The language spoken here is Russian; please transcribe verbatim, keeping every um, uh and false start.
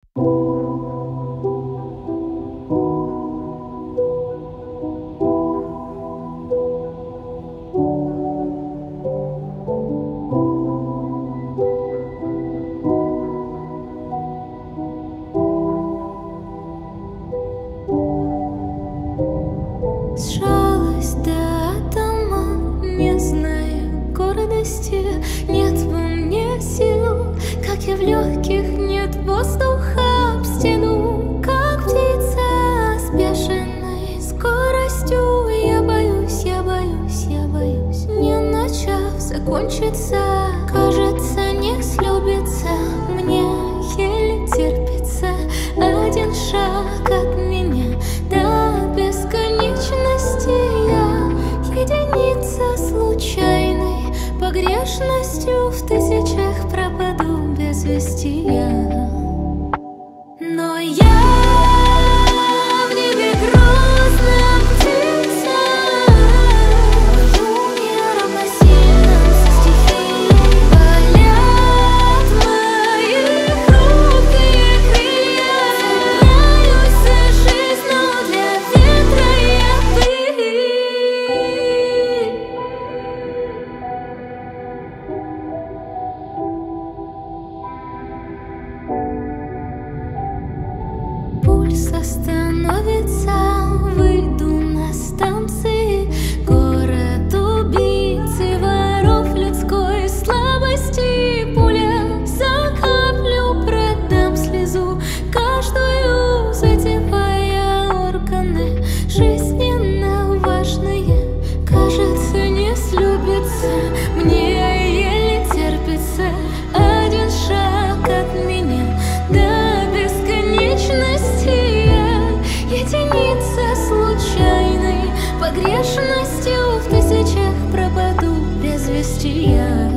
Сжалась до атома, не зная гордости. Нет во мне сил, как и в легких нет воздуха. Об стену, как птица с бешеной скоростью. Я боюсь, я боюсь, я боюсь, не начав закончиться. Кажется, не слюбится, мне еле терпится один шаг от меня до бесконечности. Я единица случайной погрешностью, в тысячах пропаду без вести я. Но я в небе грозная птица, пою неравносильным со стихией. Полет моих хрупкие крылья, цепляюсь за жизнь, но для ветра я пыль. Пульс остановится, выйду на станции. Город убийц и воров людской слабости. Пуля за каплю продам слезу каждую, задевая органы жизненно важные. Кажется, не слюбится, мне еле терпится один шаг от меня до бесконечности. Я единица случайной погрешностью, в тысячах пропаду без вести я.